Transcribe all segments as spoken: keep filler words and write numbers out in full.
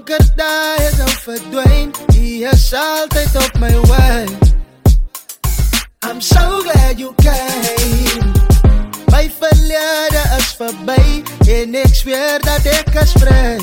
donkerdae is nou verdwijn. Die is altijd op mijn way. I'm so glad you came. Mijn verleden is voorbij. En ik zweer dat ik is vrij.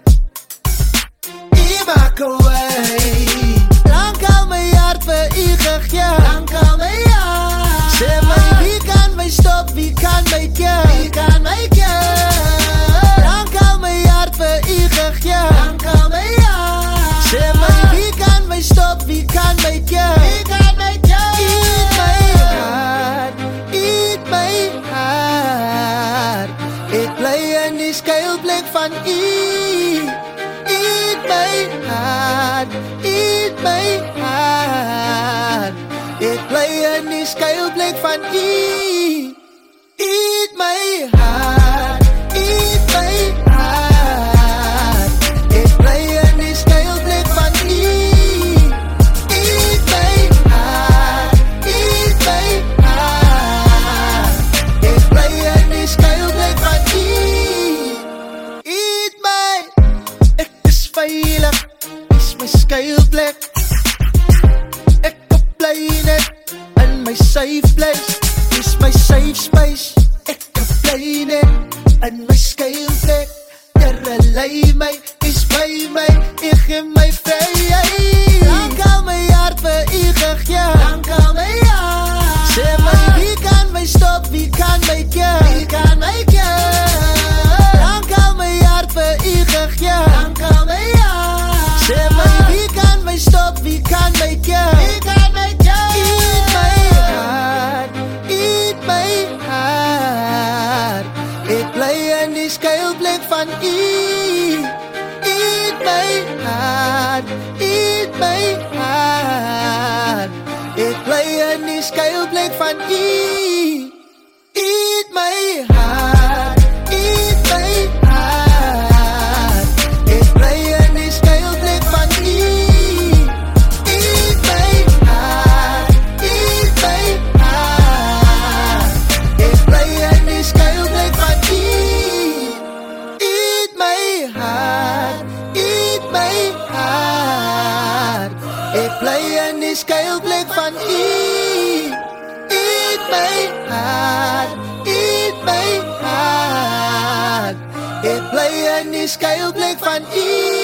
I maak away. Lang al mijn hart voor u gegeven. Lang al mijn hart. Zeg mij wie kan mij stop, wie kan mij keer. Wie kan mij keer. Lang al mijn hart voor u gegeven. Lang al mijn hart. Zeg mij wie kan mij stop, wie kan mij keer. Wie kan mij keer. Eat my heart, eat my heart. Ik play in die schuilblik van u. Eat my heart, eat my heart. Ik play in die schuilblik van u. Eat my heart, eat my heart. Ik play in die schuilblik van u. Eat my heart, eat my heart. Ik play in die schuilblik van u. Eat my. Ik is veilig, is my schuilplek. Ek op bly net in my safe place. Is my safe space. Ek op bly net in my schuilplek. Here lei my, is by my, ek gee my vryheid. Dank al my hart vir u gegee. Dank al my hart. Sê my wie kan my stop, wie kan my keer. Wie kan my keer. Dank al my hart vir u gegee. Dank al my hart. Sê my wie kan my stop, wie kan my keer. Wie kan my keer. Eat my heart, eat my heart. Ek bly in die schuilblik van u. Eat my heart, eat my heart. Ek bly in die schuilblik van u. Eat my heart, eat my heart. Ek bly in die schuilblik van u. Eat my heart, eat my heart. Ek bly in die schuilblik van u. Eat my heart, eat my heart. Ek bly in die schuilblik van u. Eat my heart, eat my heart. Ek bly in die schuilblik van u.